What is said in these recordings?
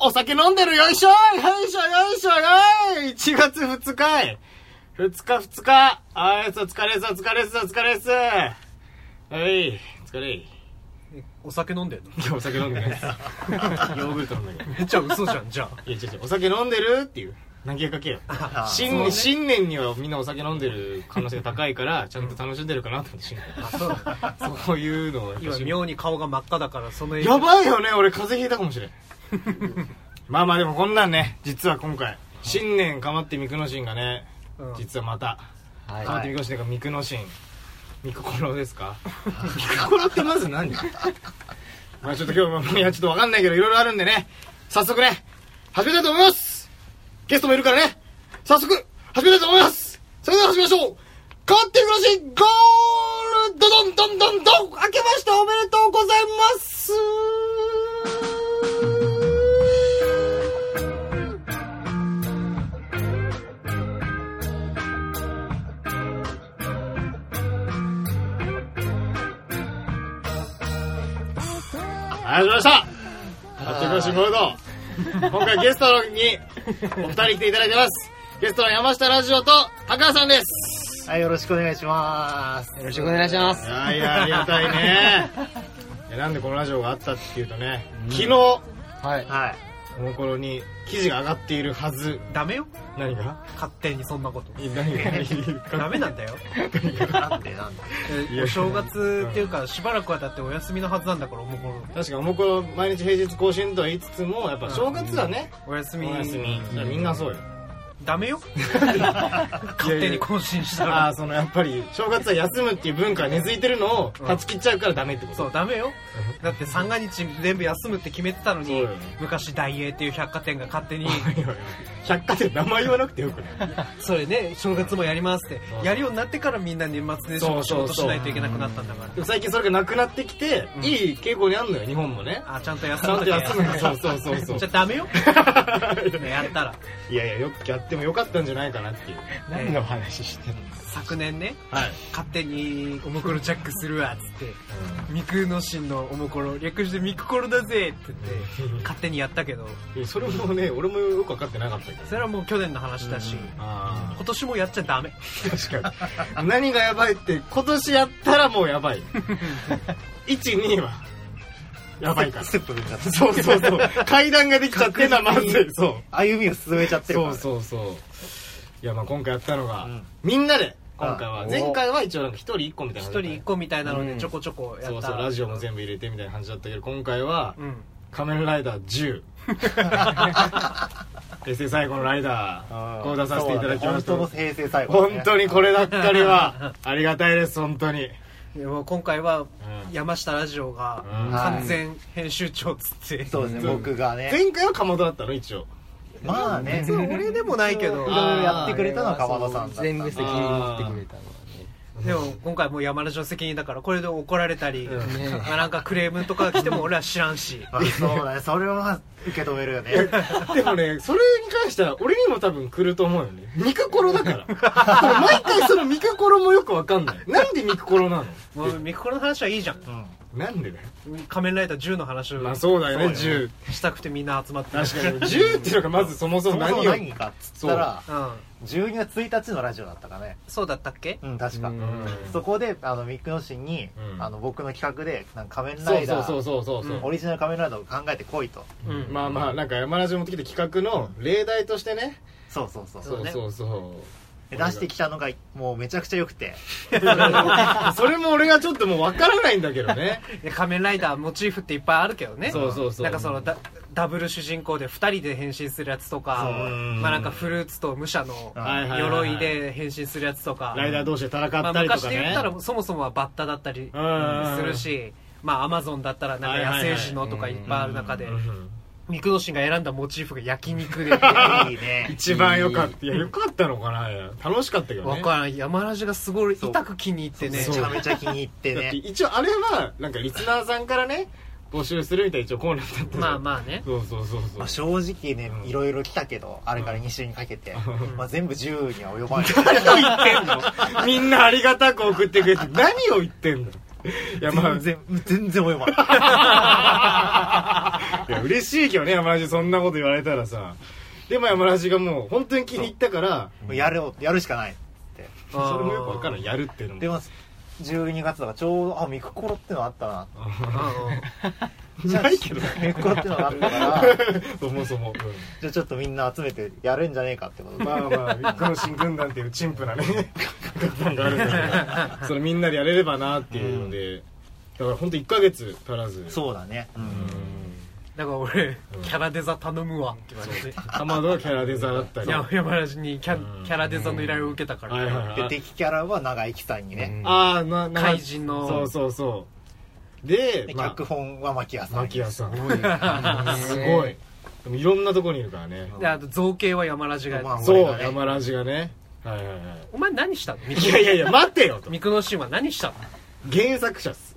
お酒飲んでるよいしょよいしょよいしょよい !1 月2日い2日あいつお疲れっすお疲れっすお疲れっすはい、疲れいお酒飲んでんの？ いや、お酒飲んでないです。ヨーグルト飲んだけど。 めっちゃ嘘じゃん、じゃあ。 いや、違う、お酒飲んでるっていう。投げかけよ。新年にはみんなお酒飲んでる可能性が高いから、ちゃんと楽しんでるかなと思って新年。そういうのを。 今、妙に顔が真っ赤だから、そのやばいよね、俺風邪ひいたかもしれん。まあまあでもこんなんね、実は今回、新年かまってミクノシンがね、実はまた、かまってミクノシンがミクノシン。ミクコロですか？ミクコロってまず何？まあちょっと今日もいやちょっとわかんないけどいろいろあるんでね、早速ね始めたいと思います。ゲストもいるからね、早速始めたいと思います。それでは始めましょう。変わってミクノシンゴールドドンドンドンドン。明けましておめでとうございます。始まりました。あっという間しモード。今回ゲストにお二人来ていただいてます。ゲストの山下ラジオと高橋さんです。 はい、よろしくお願いします。 よろしくお願いします。 いやいや、ありがたいね。なんでこのラジオがあったっていうとね、昨日、 はい。 はい。 おもころに記事が上がっているはず。 ダメよ。 何が？ 勝手にそんなこと。 何が？ ダメなんだよ。 なんでお正月っていうかしばらくはだってお休みのはずなんだからおもころ。 確かにおもころ毎日平日更新とは言いつつもやっぱ正月はね、 お休み。 お休み。みんなそうよ。 ダメよ。勝手に更新したら。 ああ、そのやっぱり正月は休むっていう文化が根付いてるのを断ち切っちゃうからダメってこと。 そう、ダメよ。だって三が日全部休むって決めてたのに、昔ダイエーっていう百貨店が勝手に百貨店名前言わなくてよくない？ それね、正月もやりますってやるようになってからみんな年末年始も仕事しないといけなくなったんだから。 でも最近それがなくなってきて、いい傾向にあるのよ、日本もね。 あ、ちゃんと休むんだけ。 そうじゃあダメよ。やったら。 いやいや、よくやってもよかったんじゃないかなっていう。 何の話してるの？ 昨年ね、 はい、 勝手におもころチャックするわっつって、ミクノシンのおもころ略してミクコロだぜって言って勝手にやったけど、 それもね、俺もよく分かってなかったけど、 それはもう去年の話だし、今年もやっちゃダメ。 確かに。何がやばいって、今年やったらもうやばい。1、2はやばいから。 ステップ踏んじゃった。 そうそうそう。階段ができちゃってんだ、まずい。そう。 歩みを進めちゃってるから。 そう。いや、まあ今回やったのが、みんなで、今回は、前回は一応なんか一人一個みたいな。 一人一個みたいなのでちょこちょこやった。 そう、ラジオも全部入れてみたいな感じだったけど、今回は、仮面ライダー10。平成最後のライダー、こう出させていただきました。 本当の平成最後。 本当にこれだったりは、ありがたいです、本当に。 でも今回は山下ラジオが完全編集長つって、 そうですね、僕がね。 前回はかまどだったの一応。 まあね、 俺でもないけど、 いろいろやってくれたのはかまどさんだった。 全部責任持ってくれたのはね。 でも今回もう山ラジオ責任だからこれで怒られたり、まあなんかクレームとか来ても俺は知らんし。 そうだね、それは受け止めるよね。 でもね、それに関しては俺にも多分来ると思うよね。ミクコロだから。毎回そのミクコロもよくわかんない。なんでミクコロなの？ もうミクコロの話はいいじゃん。 なんでだよ。 仮面ライダー10の話を。 まあそうだよね、10。 したくてみんな集まって。 確かに。10っていうのがまずそもそも何かっつったら、12月1日のラジオだったかね。 そうだったっけ？ うん、確か。そこで、ミクノシンに、僕の企画で、仮面ライダー、オリジナル仮面ライダーを考えてこいと。 まあまあ、なんか山ラジオ持ってきて企画の例題としてね。 そう。出してきたのがもうめちゃくちゃ良くて。 それも俺がちょっともう分からないんだけどね。 仮面ライダーモチーフっていっぱいあるけどね。 そう。 なんかそのダブル主人公で2人で変身するやつとか、まあなんかフルーツと武者の鎧で変身するやつとか、 ライダー同士で戦ったりとかね。 昔で言ったらそもそもはバッタだったりするし、まあアマゾンだったらなんか野生児のとかいっぱいある中で、ミクノシンが選んだモチーフが焼肉でいいね。 一番良かった。いや、良かったのかな。楽しかったけどね。 わからん。山ラジがすごい痛く気に入ってね。 めちゃめちゃ気に入ってね。 一応あれは、なんかリスナーさんからね、募集するみたいな一応コーナーだった。 まあね。 そう。 まあ正直ね、いろいろ来たけど、あれから2週にかけて、まあ全部10には及ばない。 何を言ってんの？みんなありがたく送ってくれて、何を言ってんの？いやまあ全然及ばない。 いや嬉しいけどね、山ラジそんなこと言われたらさ。でも山ラジがもう本当に気に入ったからやるしかないって。 それもよく分からん、やるっていうのも。 でも12月だからちょうどミクコロってのあったな。 ないけどミクコロってのがあったからそもそも、 じゃあちょっとみんな集めてやるんじゃねえかってことで、 まあミクノシン軍団っていう陳腐なね軍団があるんだけど、それみんなでやれればなっていうので、だから本当1ヶ月足らず。 そうだね。 だから俺キャラデザ頼むわって言われて、 かまどはキャラデザだったり、 山ラジにキャラデザの依頼を受けたから、 で敵キャラは長生きさんにね、 怪人のそうで脚本は牧谷さん。 すごい。でもいろんなとこにいるからね。 であと造形は山ラジがやって、 そう山ラジがね。 お前何したの？ いや待てよと。 ミクノシンは何したの？ 原作者っす。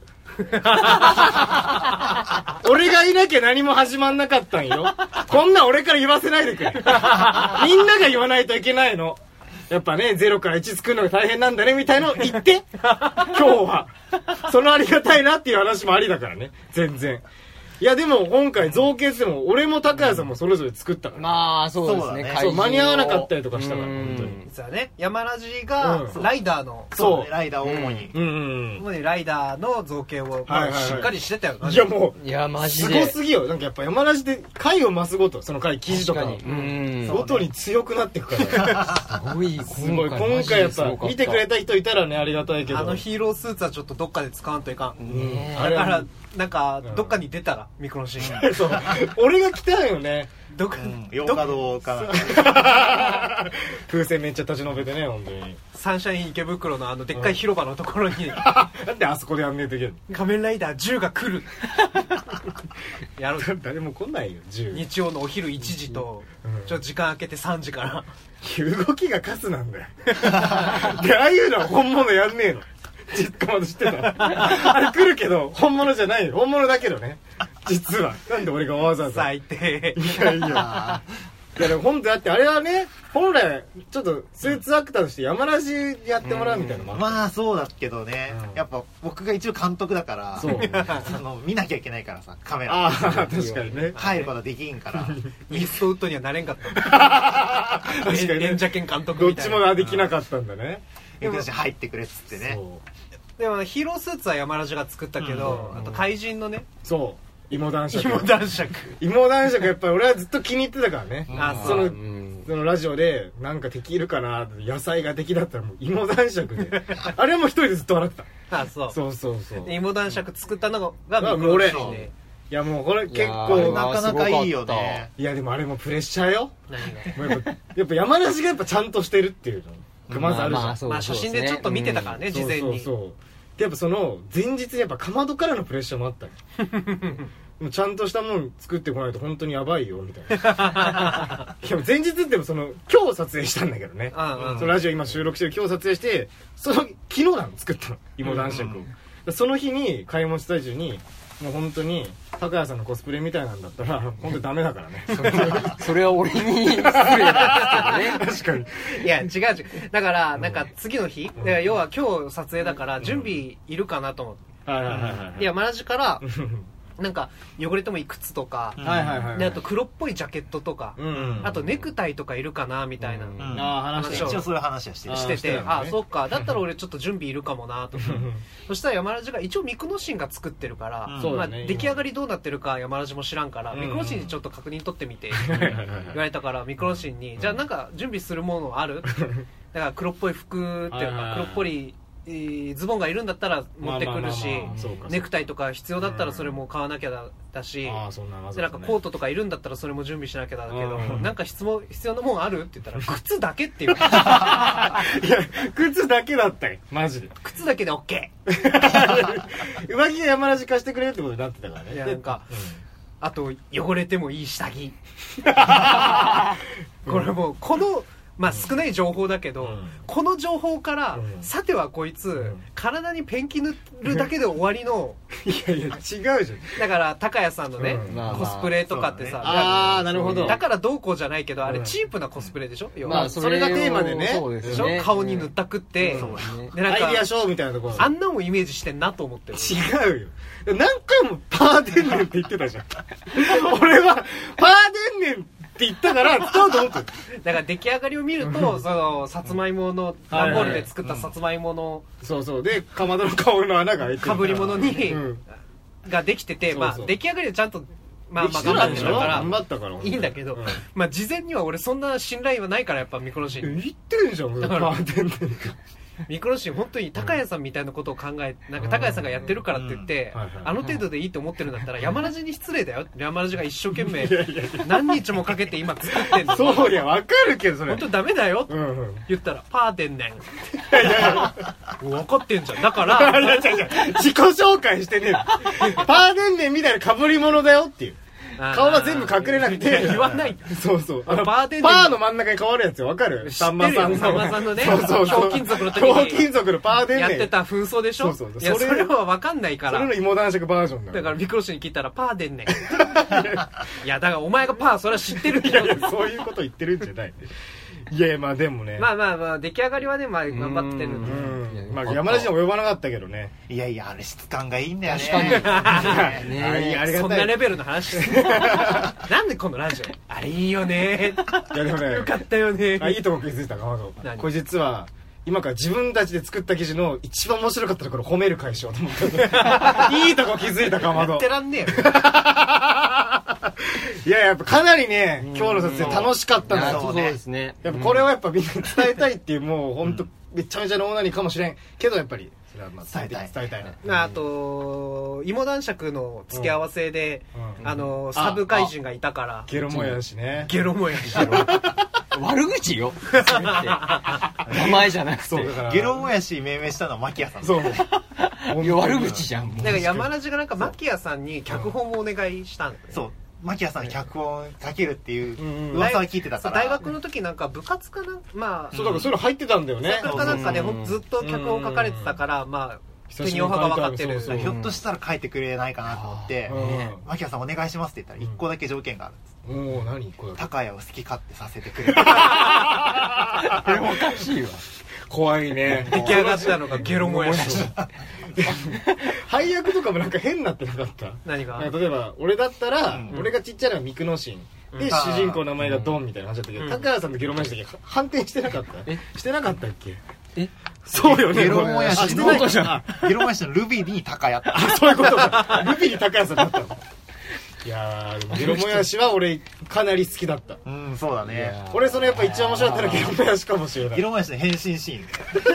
俺がいなきゃ何も始まんなかったんよ。こんなん俺から言わせないでくれ。みんなが言わないといけないの。やっぱね、0から1作るのが大変なんだねみたいのを言って今日はそのありがたいなっていう話もありだからね、全然。いやでも今回造形っても俺も高谷さんもそれぞれ作ったから、 まあそうですね。 そう間に合わなかったりとかしたから本当に。 実はね、山ラジがライダーの、 そうライダーを主にライダーの造形をしっかりしてたよ。 いやもういやマジですごすぎよ。なんかやっぱ山ラジで回を増すごと、その回記事とかごとに強くなっていくからすごい今回やっぱ見てくれた人いたらねありがたいけど、 あのヒーロースーツはちょっとどっかで使わんといかん。だからなんかどっかに出たらミクロシーンそう俺が来たんよね。 どっか洋華堂か風船めっちゃ立ち延べてね、本当にサンシャイン池袋のでっかい広場のところになんであそこでやんねえといけないの。 仮面ライダー10が来るやろう。 誰も来ないよ10。 日曜のお昼1時とちょっと時間空けて3時から動きがカスなんだよでああいうのは本物やんねえの。かまど知ってたあれ来るけど本物じゃないよ。本物だけどね実は。なんで俺がわざわざ。 最低。 いやいやいやでも本当だってあれはね、本来ちょっとスーツアクターとして山ラジやってもらうみたいなのもまあそうだけどね、やっぱ僕が一応監督だからそう見なきゃいけないからさ、カメラ。 ああ確かにね。 入ることはできんからイーストウッドにはなれんかった確かにね。 演者兼監督どっみたいな。 ちもできなかったんだね。 ミクノシン入ってくれっつってね。 でもヒーロースーツは山ラジが作ったけど、あと怪人のね、 そう芋男爵芋男爵やっぱり俺はずっと気に入ってたからね。そのラジオでなんか敵いるかな、野菜が敵だったらもう芋男爵であれはもう一人でずっと笑ってた。そう芋男爵作ったのがミクノシンで。 いやもうこれ結構なかなかいいよね。 いやでもあれもプレッシャーよ。 何がやっぱ山梨がやっぱちゃんとしてるっていうのまずあるじゃん。 まあ写真でちょっと見てたからね、事前に。 でやっぱその前日にやっぱかまどからのプレッシャーもあったよちゃんとしたもん作ってこないと本当にやばいよみたいないや前日ってもその今日撮影したんだけどね、そのラジオ今収録してる今日撮影して、その昨日なの作ったの芋男爵を、その日に買い物した中にもう本当に高谷さんのコスプレみたいなんだったら本当にダメだからねそれは俺に失礼だ確かに。 いや違うだからなんか次の日、要は今日撮影だから準備いるかなと思って、いやマラジからなんか汚れてもいい靴とか、であと黒っぽいジャケットとか、あとネクタイとかいるかなみたいな話を一応そういう話はしてて、あそっかだったら俺ちょっと準備いるかもなとそしたら山ラジが一応ミクノシンが作ってるから、まあ出来上がりどうなってるか山ラジも知らんからミクノシンにちょっと確認取ってみて言われたから、ミクノシンにじゃあなんか準備するものあるだから黒っぽい服っていうか黒っぽいズボンがいるんだったら持ってくるし、ネクタイとか必要だったらそれも買わなきゃだし、でなんかコートとかいるんだったらそれも準備しなきゃだけど、なんか必要なもんあるって言ったら靴だけって言われた。いや靴だけだったよマジで。 靴だけで OK 上着が山ラジ貸してくれるってことになってたからね。 いやなんかあと汚れてもいい下着これもうこのまあ少ない情報だけど、この情報から、さてはこいつ、体にペンキ塗るだけで終わりのいやいや違うじゃん。 だから高谷さんのね、コスプレとかってさ、 ああなるほど。 だからどうこうじゃないけど、あれチープなコスプレでしょ。 まあそれがテーマでね。 そうですね。 顔に塗ったくって、 でなんかアイディアショーみたいなところ。 あんなもんイメージしてんなと思ってる。 違うよ。何回もパーデンネンって言ってたじゃん。俺はパーデンネンって言ったから使おうと思ってる。 だから出来上がりを見ると、そのさつまいもの段ボールで作ったさつまいもの、 そうそうでかまどの顔の穴が開いてる。 かぶり物にができてて、まあ出来上がりでちゃんとまあ頑張ってたから頑張ったからいいんだけど、まあ事前には俺そんな信頼はないから、やっぱミクロシン言ってんじゃん。パーデンネンミクロシン本当に高谷さんみたいなことを考え、なんか高谷さんがやってるからって言って、あの程度でいいと思ってるんだったら山ラジに失礼だよ。山ラジが一生懸命何日もかけて今作ってんの。 そういやわかるけどそれ本当ダメだよ言ったらパーデンネン分かってんじゃん。だから自己紹介してねえ。パーデンネンみたいな被り物だよっていう。顔は全部隠れなくて言わない。 そうそう。 パーの真ん中に変わるやつよ。わかる？ さんまさんのね、ひょうきん族の時にひょうきん族のパーデンネンやってた紛争でしょ。 そうそう。 いやそれはわかんないから。 それの芋男爵バージョンだ。 だからミクロシに聞いたらパーデンネン。いやだからお前がパーそれは知ってるけど。 そういうこと言ってるんじゃない。いやまあでもね、 まあ出来上がりはね、まあ頑張ってるんで、 まあ山梨にも及ばなかったけどね。 いやいやあれ質感がいいんだよね。 確かにね。そんなレベルの話。なんでこのラジオあれいいよね。 いやでもねよかったよね。 いいとこ気づいたかまど。これ実は今から自分たちで作った記事の一番面白かったところ褒める会しようと思っていいとこ気づいたかまど。 やってらんねえよ。 いややっぱかなりね今日の撮影楽しかったんだよ。 そうですね。 やっぱこれはやっぱみんな伝えたいっていう、もう本当めちゃめちゃのオナニーかもしれんけど、やっぱりそれはまあ伝えたいな。 あと芋男爵の付け合わせでサブ怪人がいたから、 ゲロもやしね。 ゲロもやし悪口よ。名前じゃなくてゲロもやし命名したのは牧谷さん。 そう。 悪口じゃん。 だから山ラジがなんか牧谷さんに脚本をお願いしたんだよね。 そう。牧谷さんに脚本かけるっていう噂は聞いてたから。 大学の時なんか部活かな、まあそうだからそれ入ってたんだよね。 部活かなんかでずっと脚本書かれてたから、まあ手におはが分かってる。 ひょっとしたら書いてくれないかなと思って牧谷さんお願いしますって言ったら1個だけ条件があるんです。 おお何1個だけ。 高谷を好き勝手させてくれる。 これおかしいわ。 怖いね。 出来上がったのがゲロもやし。 配役とかもなんか変なってなかった？ 何が？ 例えば俺だったら俺がちっちゃいのはミクノシンで主人公の名前がドンみたいな話だったけど、高谷さんとゲロもやしだけ反転してなかった？してなかったっけ？そうよね。 ゲロもやしのゲロもやしのルビーに高谷って。 そういうことか。ルビーに高谷さんだったの。いやーゲロもやしは俺かなり好きだった。 そうだね。 俺そのやっぱ一番面白かったのはゲロもやしかもしれない。 ゲロもやしの変身シーン。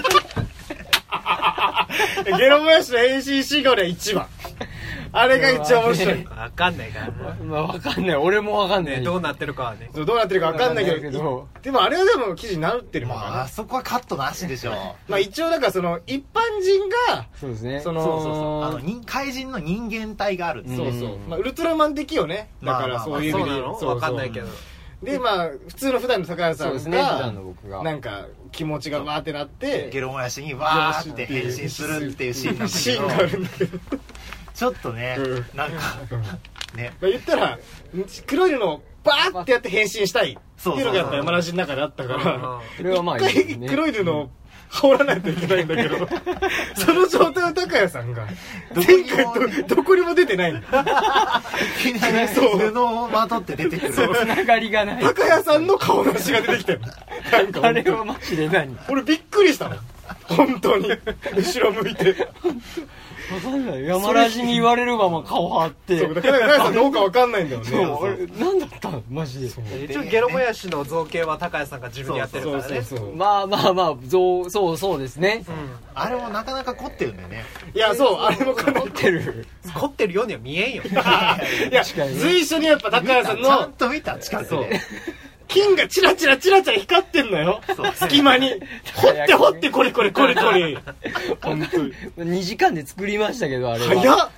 ゲロもやしの変身シーンが俺は一番。あれが一番面白い。 分かんないからな。 まあ分かんない。俺も分かんない。 どうなってるかはね。 どうなってるか分かんないけど、でもあれはでも記事になってるのかな。 あそこはカットなしでしょ。 まあ一応だからその一般人がそうですね。 そう怪人の人間体がある。 そうそう。まあウルトラマン的よね。だからそういう意味で分かんないけど。 でまあ普通の普段の高谷さんがなんか気持ちがわーってなってゲロもやしにわーって変身するっていうシーンがあるんだけど、ちょっとねなんかね言ったら黒いのをバーってやって変身したいっていうのがやっぱ山梨の中であったから一回黒い布を羽織らないといけないんだけど、その状態の高谷さんが前回どこにも出てないんだ。 いきなり布をまとって出てくる。 つながりがない。 高谷さんの顔出しが出てきてる。 あれはマジで何？ 俺びっくりしたの。本当に後ろ向いて。 わかんない。山ラジに言われるがまあ顔張って。 そうだから高谷さんどうかわかんないんだよね。 そう。何だったのマジで。 一応ゲロもやしの造形は高谷さんが自分でやってるからね。 まあそうですね。 あれもなかなか凝ってるんだよね。 いやそうあれも凝ってる。 凝ってるようには見えんよ。 いや随所にやっぱ高谷さんのちゃんと見た近くで。 金がチラチラ光ってんのよ。隙間に掘ってこれ本当に 2時間で作りましたけどあれは早っ。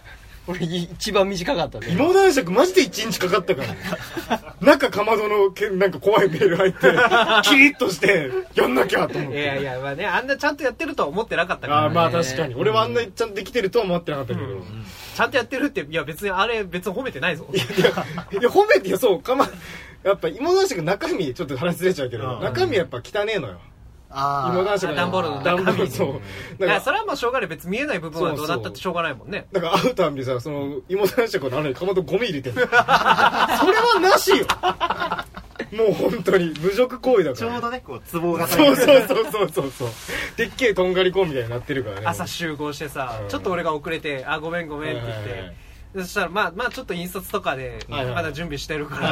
俺一番短かったね。 芋男爵マジで1日かかったから中かまどのなんか怖いメール入ってキリッとしてやんなきゃと思って。 いやいや、まあね、あんなちゃんとやってるとは思ってなかったからね。 あ、まあ確かに俺はあんなちゃんとできてるとは思ってなかったけど、 ちゃんとやってるって、いや別にあれ別に褒めてないぞ。 いや褒めてよ。そうやっぱ芋男爵中身ちょっと話ずれちゃうけど、中身やっぱ汚ねえのよ。芋男爵段ボールの中身。そうだからそれはもうしょうがない。別に見えない部分はどうだったってしょうがないもんね。 だから会うたんびさ、その芋男爵のあれかまどゴミ入れてるそれはなしよもう本当に侮辱行為だから。 ちょうどね、こう壺がそうでっけえとんがりコンみたいになってるからね。 朝集合してさ、ちょっと俺が遅れて、あ、ごめんって言って、そしたらまあちょっと印刷とかでまだ準備してるから、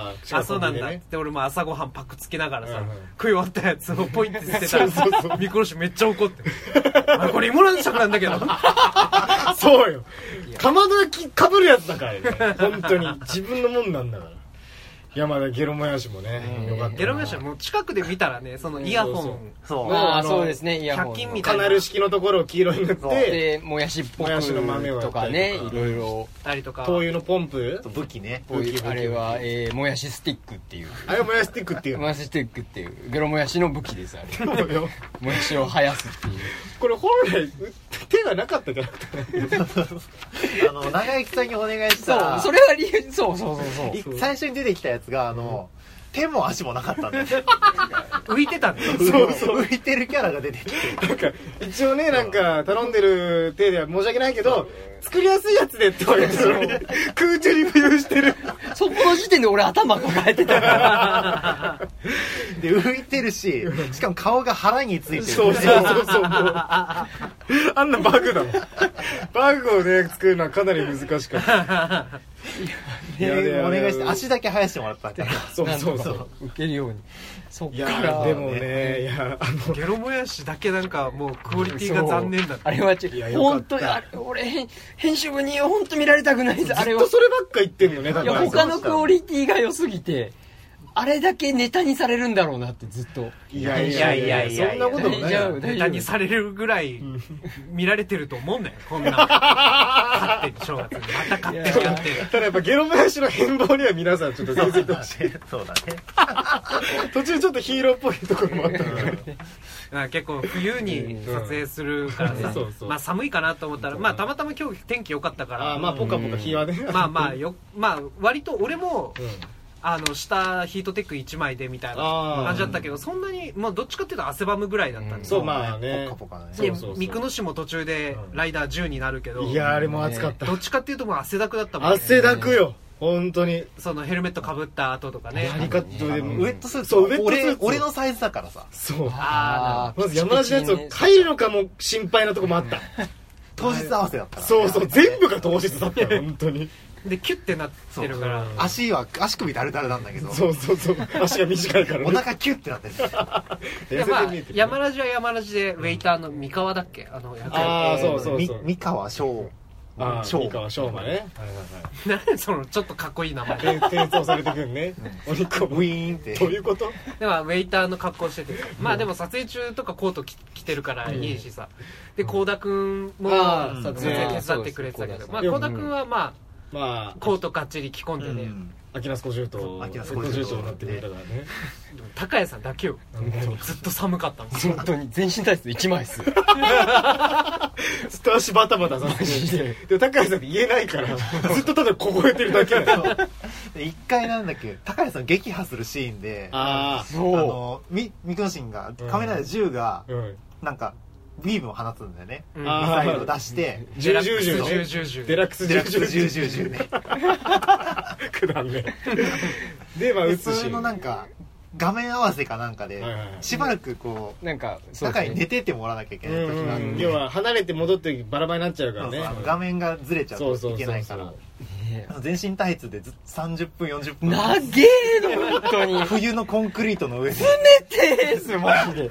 あ、そうなんだって俺も朝ごはんパックつけながらさ、食い終わったやつをポイって捨てたらミクロシめっちゃ怒ってあ、これ芋男爵なんだけどそうよ、かまどがかぶるやつだからね本当に自分のもんなんだから。山田ゲロもやしもね、よかった。 ゲロもやしはもう近くで見たらね、そのイヤホン、 そうですね、イヤホン 100均みたいなカナル式のところを黄色に塗ってでもやしっぽくの豆をとかね、いろいろたりとか、 灯油のポンプ武器ね、 あれはもやしスティックっていう、 あれもやしスティックっていうもやしスティックっていうゲロもやしの武器です。あれもやしを生やすっていう。 これ本来手がなかったじゃなくて長生さんにお願いしたら、 それは理由、そう最初に出てきたやつが手も足もなかったんだよ浮いてたんだよ。 そう浮いてるキャラが出てきて、 なんか一応ね、なんか頼んでる体では申し訳ないけど作りやすいやつでって言われてるのに空中に浮遊してるそこの時点で俺頭抱えてたからで浮いてるしかも顔が腹についてる、 そうあんなバグだもんバグをね作るのはかなり難しかったお願いして足だけ生やしてもらったから、 そう受けるように。そっからでもね、いやゲロもやしだけなんかもうクオリティが残念だった。 あれは本当に俺編集部に本当見られたくないです。あれはずっとそればっか言ってんのね。 いや他のクオリティが良すぎてあれだけネタにされるんだろうなってずっと。 いやそんなこともないよ。 ネタにされるぐらい見られてると思うんだよ、こんな勝手に正月にまた勝手にやってる。 ただやっぱゲロもやしの変貌には皆さんちょっと気づいてほしい。 そうだね途中ちょっとヒーローっぽいところもあったから結構冬に撮影するからさ、まあ寒いかなと思ったら、まあたまたま今日天気良かったから、 まあポカポカ日はね、 まあ割と俺も下ヒートテック1枚でみたいな感じだったけど、そんなに、まあ、どっちかっていうと汗ばむぐらいだったんですよ。 そう、まあね、 ポカポカね。 で三久野市も途中でライダー10になるけど、 いやあれも暑かった。 どっちかっていうともう汗だくだったもんね。 汗だくよ本当に。 そのヘルメットかぶった後とかね、 ウェットスーツ、俺のサイズだからさ。 そう、まず山梨のやつを帰るのかも心配なとこもあった当日合わせだったから。 そう全部が当日だった本当に。 でキュッてなってるから足首だるだるなんだけど、 そう足が短いからね、 お腹キュッてなってる。 まあ山ラジは山ラジでウェイターの三河だっけ、 そう三河翔三河翔馬ね。 何そのちょっとかっこいい名前転送されてくるね、お肉をウィーンって。 どういうことでもウェイターの格好してて、まあでも撮影中とかコート着てるからいいしさ、で倖田君も撮影手伝ってくれてたけど、まあ倖田君はまあコートかっちり着込んでね、 秋ナス小獣と小獣長になってくれたからね。 高谷さんだけよ、ずっと寒かったもん。 本当に全身タイツ1枚っす。 ずっと足バタバタさせて、で高谷さんって言えないからずっとただ凍えてるだけだよ。 一回なんだっけ、高谷さん撃破するシーンで、ミクノシンがカメラで銃がなんかビームを放つんだよね。ミサイルを出してデラックス銃ね。くだんね。で撃つし、 それのなんか画面合わせかなんかでしばらくこうなんか中に寝ててもらわなきゃいけない時があって、 要は離れて戻ってバラバラになっちゃうからね。 画面がずれちゃうといけないから、全身タイツで30分40分長えの本当に。 冬のコンクリートの上で冷てえすマジで。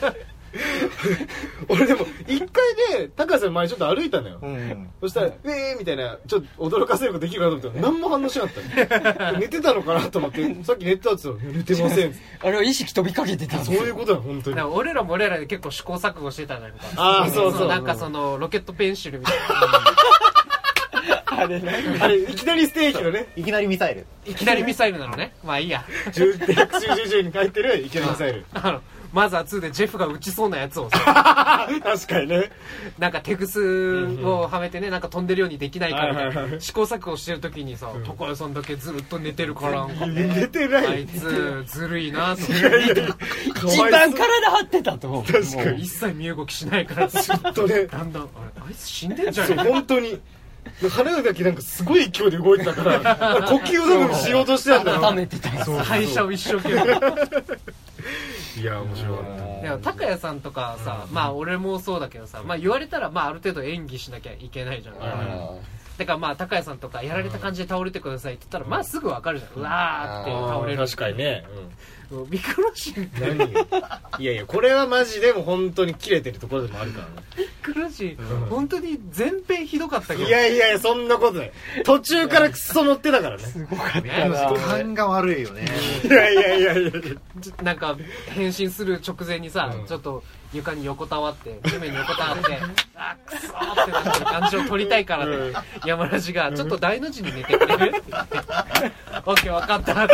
俺でも一回ね、高橋さんの前ちょっと歩いたのよ、そしたらみたいなちょっと驚かせることできるかと思ったら何も反応しなかった寝てたのかなと思って、さっき寝てたって言ったら寝てません。 あれは意識飛びかけてた。 そういうことだ本当に。 俺らも俺らで結構試行錯誤してたのよ。 そうなんかそのロケットペンシルみたいなあれいきなりステーキのね、 いきなりミサイル。 いきなりミサイルなのね。まあいいや。 百集十に書いてるいきなりミサイル。 マザー2でジェフが撃ちそうなやつをさ確かにね、 なんかテグスをはめてね、なんか飛んでるようにできないから試行錯誤してる時にさ、高谷さんだけずっと寝てるから寝てない、 あいつずるいなと思って一番体張ってたと思う。 確かに一切身動きしないからずっとね、 だんだんあいつ死んでんじゃん。 そう本当に花だけなんかすごい勢いで動いてたから呼吸を多分しようとしてたんだよ。 温めてた。 代謝を一生懸命。 いや面白かった。 いや高谷さんとかさ、まあ俺もそうだけどさ、まあ言われたらまあある程度演技しなきゃいけないじゃん。だからまあ高谷さんとかやられた感じで倒れてくださいって言ったらまあすぐわかるじゃん。うわーって倒れる。 確かにね。 ミクロシン何いやいやこれはマジでも本当に切れてるところでもあるからね。 ミクロシン本当に前編ひどかったけど。 いやいやそんなことない。途中からクソ乗ってたからね。 すごかったな。 勘が悪いよね。 いやなんか変身する直前にさ、ちょっと床に横たわって地面に横たわってあクソーってなってる感じを撮りたいからね、山梨がちょっと大の字に寝てくれるって言ってオッケー分かった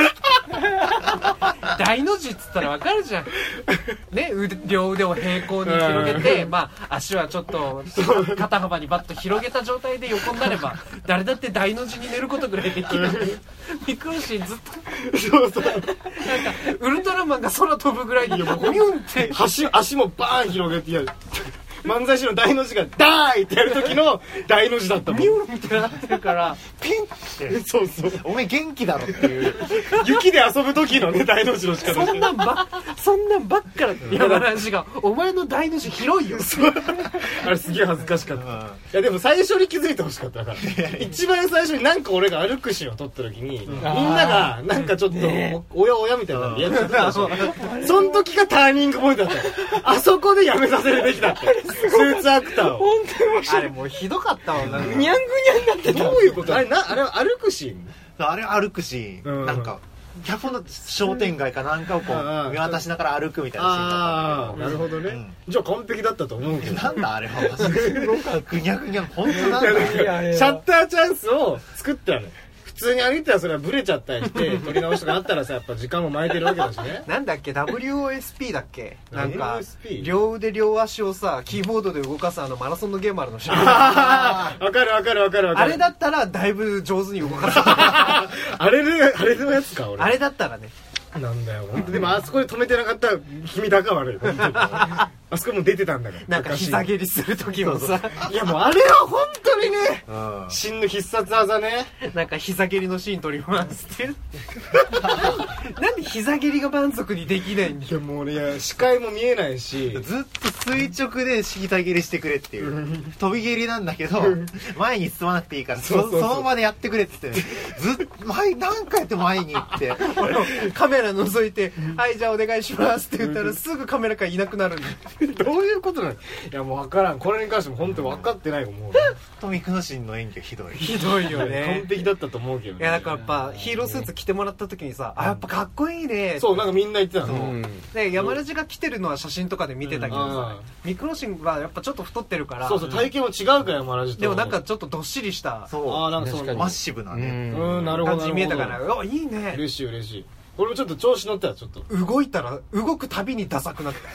大の字っつったら分かるじゃんね、両腕を平行に広げて、まあ足はちょっと肩幅にバッと広げた状態で横になれば誰だって大の字に寝ることぐらいできる。ミクロシンずっとなんかウルトラマンが空飛ぶぐらいにビュンって足もバーン広げてやる。漫才師の大の字がダーイってやる時の大の字だったもん。 ミュンみたいになってるからピンってそうそうお前元気だろっていう雪で遊ぶ時のね大の字の仕方。 そんなんばっか山梨がお前の大の字広いよ。 あれすげえ恥ずかしかった。いやでも最初に気づいてほしかったから一番最初になんか俺が歩くシーンを撮った時にみんながなんかちょっと親みたいなんでやってたでしょ。その時がターニングポイントだった。あそこでやめさせるべきだって。スーツアクターを。 本当に面白い。あれもうひどかったわ。 ぐにゃんぐにゃんになってた。 どういうこと？あれは歩くシーン？ あれ歩くシーン、なんかキャフの商店街かなんかをこう見渡しながら歩くみたいなシーンだったんだけど。 なるほどね。じゃあ完璧だったと思うけど。 なんだあれはマジで。ぐにゃぐにゃ本当なんだ。 シャッターチャンスを作ったのよ。普通に歩いてたらそれはブレちゃったりして撮り直しとかあったらさやっぱ時間も巻いてるわけだしね。 なんだっけ WOSP だっけなんか WOSP？ 両腕両足をさキーボードで動かすマラソンのゲームあるの知らない？ わかるあれだったらだいぶ上手に動かす。 あれのやつか俺。 あれだったらね。 なんだよ本当でもあそこで止めてなかった君だか悪い。あそこも出てたんだからなんか膝蹴りする時もさいやもうあれは本当にね真の必殺技ね。 なんか膝蹴りのシーン撮りますってなんで膝蹴りが満足にできないんだよ。 もう俺視界も見えないしずっと垂直で膝蹴りしてくれっていう飛び蹴りなんだけど前に進まなくていいからその場でやってくれって言ってずっと何回やって前に行ってカメラ覗いてはいじゃあお願いしますって言ったらすぐカメラからいなくなるんだよ。 どういうことなの？いやもう分からん。これに関しても本当に分かってないもん。もうとミクノシンの演技がひどい。 ひどいよね。 完璧だったと思うけどね。 いやだからやっぱヒーロースーツ着てもらった時にさやっぱかっこいいね。 そうなんかみんな言ってたの。で山ラジが着てるのは写真とかで見てたけどさミクノシンはやっぱちょっと太ってるからそう体型も違うから山ラジと。 でもなんかちょっとどっしりしたなんかそうマッシブなねなるほど感じ見えたからいいね。 嬉しい。俺もちょっと調子乗ったらちょっと動いたら動くたびにダサくなった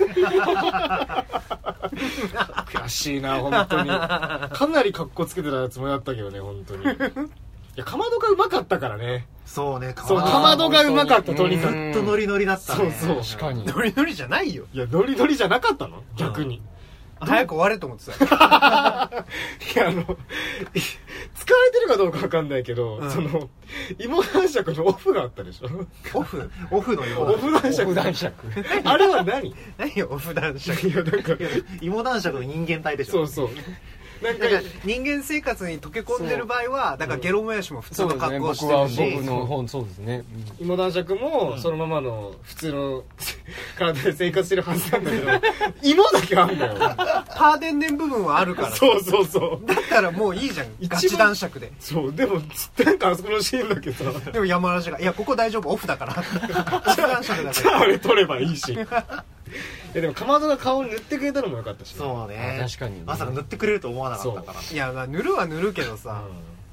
悔しいな本当に。かなり格好つけてたつもりだったけどね本当に。いやかまどがうまかったからね。 そうねかまどがうまかったとにかく。 ずっとノリノリだったね。 そう確かにノリノリじゃないよ。 いやノリノリじゃなかったの逆に。 早く終われと思ってた。 いや使われてるかどうかわかんないけど、その芋男爵のオフがあったでしょ。 オフの芋男爵。あれは何よオフ男爵。 いやなんか芋男爵の人間体でしょ。 そうなんか人間生活に溶け込んでる場合はだからゲロもやしも普通の格好をしてるし、 僕の本そうですね。 芋男爵もそのままの普通の体で生活してるはずなんだけど芋だけあんだよ。 パーデンネン部分はあるから。 そうだったらもういいじゃんガチ男爵で。 そうでもなんかあそこのシーンだけどでも山梨がいやここ大丈夫オフだからオフ男爵だから。 あれ撮ればいいし。でもかまどが顔に塗ってくれたのもよかったし。 そうね確かにまさか塗ってくれると思わなかったから。 いや塗るは塗るけどさ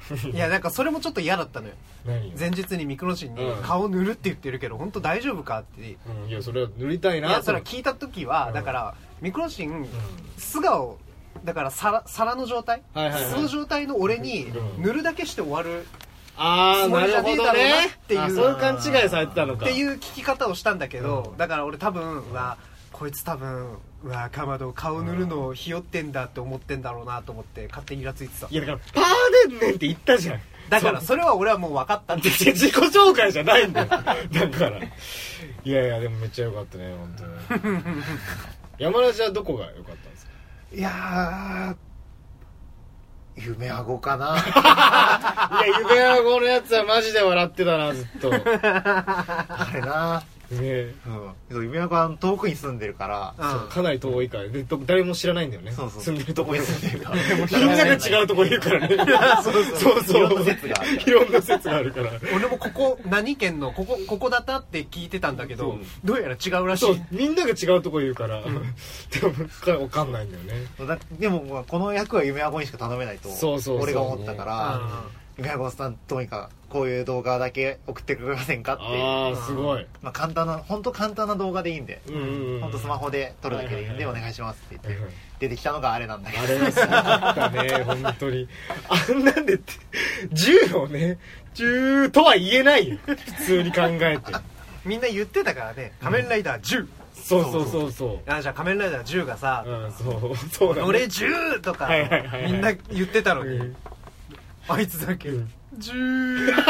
いやなんかそれもちょっと嫌だったのよ。前日にミクノシンに顔塗るって言ってるけど本当大丈夫かって、いやそれは塗りたいな。 いやそれは聞いた時はだからミクノシン素顔だから皿の状態、素の状態の俺に塗るだけして終わる。 ああなるほどねっていう、 そういう勘違いされてたのかっていう聞き方をしたんだけど、だから俺多分こいつ多分かまど顔塗るのひよってんだって思ってんだろうなと思って勝手にイラついてた。 いやだからパーデンネンって言ったじゃん。 だからそれは俺はもう分かったんで自己紹介じゃないんだよだからいやでもめっちゃ良かったね本当に山梨はどこが良かったんですか？ いや夢顎かな。 いや夢顎のやつはマジで笑ってたなずっとあれなね、 夢顎は遠くに住んでるから、 かなり遠いからで誰も知らないんだよね。 そう住んでるとこに住んでるからみんなが違うとこいるからねそういろんな説があるいろんな説があるから俺もここ何県のここだったって聞いてたんだけどどうやら違うらしい。 みんなが違うとこいるからでも分かんないんだよね。 でもこの役は夢顎にしか頼めないと俺が思ったから夢顎さんどうにかこういう動画だけ送ってくれませんかって。 すごい、 本当簡単な動画でいいんで、本当スマホで撮るだけでいいんでお願いしますって言って出てきたのがあれなんだけど、 あれはすごかったね本当にあんなんでって銃をね銃とは言えないよ普通に考えてみんな言ってたからね仮面ライダー銃、 そうじゃあ仮面ライダー銃がさそうだね俺銃とかみんな言ってたのにあいつだけ10それ遠い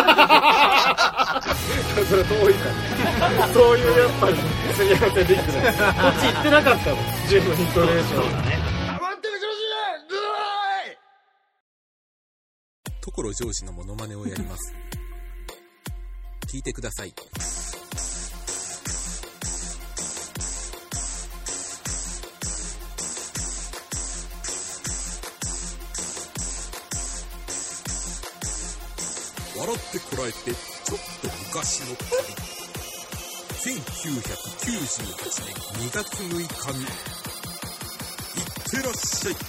からそういうやっぱりすり合わせできてないこっち行ってなかったもん10のイントネーションだね。 所ジョージのモノマネをやります。聞いてください。笑ってこらえてちょっと昔の旅。1998年2月6日にいってらっしゃい。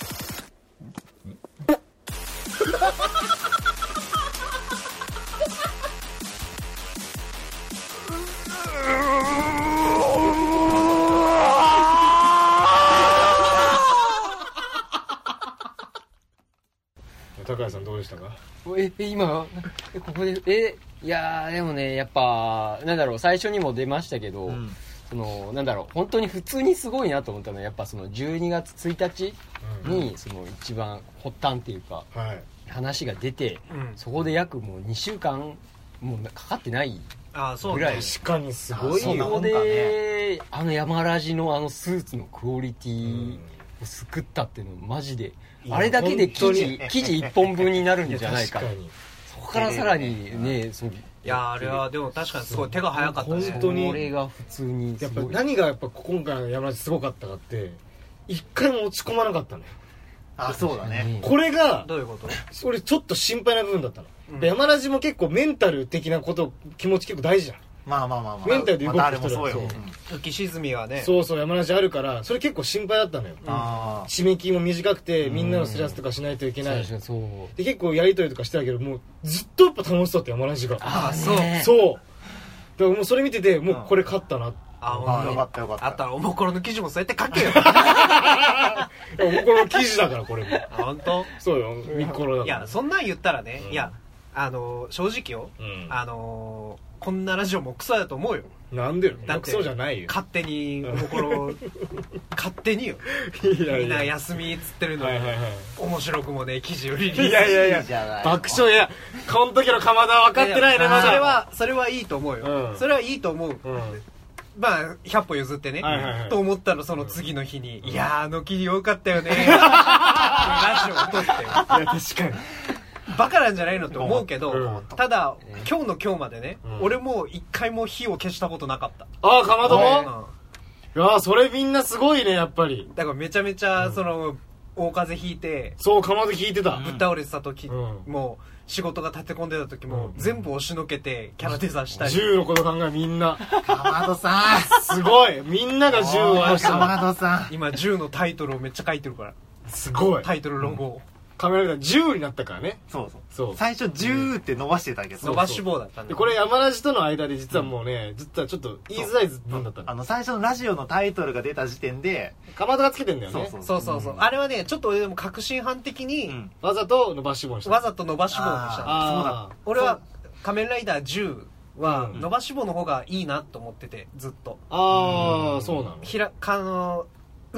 高橋さんどうでしたか？ 今ここでいやでもねやっぱなんだろう最初にも出ましたけど、そのなんだろう本当に普通にすごいなと思ったのはやっぱその12月1日にその一番発端っていうか、話が出て、そこで約もう2週間もうかかってないぐらい、 確かにすごいよ。 そこで山ラジのスーツのクオリティを救ったっていうのマジであれだけで記事1本分になるんじゃないか。そこからさらにね、 いやあれはでも確かにすごい手が早かったね。 本当にこれが普通にやっぱ何がやっぱ今回の山梨すごかったかって一回も落ち込まなかったのよ。 あ、そうだね。 これがどういうこと？ それちょっと心配な部分だったの。山梨も結構メンタル的なこと気持ち結構大事じゃん。 まあメンタルで動く人だもそうよ。 浮き沈みはね。 そう山梨あるからそれ結構心配だったのよ。締め切りも短くてみんなのスラスとかしないといけない。で結構やりとりとかしてたけどもうずっとやっぱ楽しそうって山梨が。そうだからもうそれ見ててもうこれ勝ったなって。 よかったよかった。 あったらおもころの記事もそうやって書けよ。 おもころの記事だからこれも。 本当？ そうよミコロだから。 いやそんなん言ったらね、いや正直よ、こんなラジオもクソだと思うよ。 なんでよ。クソじゃないよ。 勝手におもころ勝手によ。みんな休みっつってるのに面白くもね記事売りに。 いや爆笑。いやこの時の鎌田は分かってないね。まだそれはいいと思うよ。それはいいと思う。まあ100歩譲ってねと思ったらその次の日にいや記事よかったよね。ラジオを撮って。いや確かに。 バカなんじゃないのって思うけど、ただ今日の今日までね、俺も一回も火を消したことなかった。 ああかまども？いやそれみんなすごいねやっぱり。 だからめちゃめちゃその大風邪ひいて、 そうかまどひいてた。 ぶっ倒れてた時も仕事が立て込んでた時も全部押しのけてキャラデザしたり。 銃のこと考えみんな。 かまどさんすごい。みんなが銃を愛してる。 かまどさん。 今銃のタイトルをめっちゃ書いてるから。 すごい。 タイトルロゴを。 仮面ライダー10になったからね。 そう最初10って伸ばしてたけど、 伸ばし棒だったんで、これ山ラジとの間で実はもうね、実はちょっと言いづらい分だったの。 最初のラジオのタイトルが出た時点でかまどがつけてんだよね。 そうあれはねちょっと俺でも確信犯的にわざと伸ばし棒にした。 わざと伸ばし棒にした。俺は仮面ライダー10は伸ばし棒の方がいいなと思ってて、ずっと。 そうなの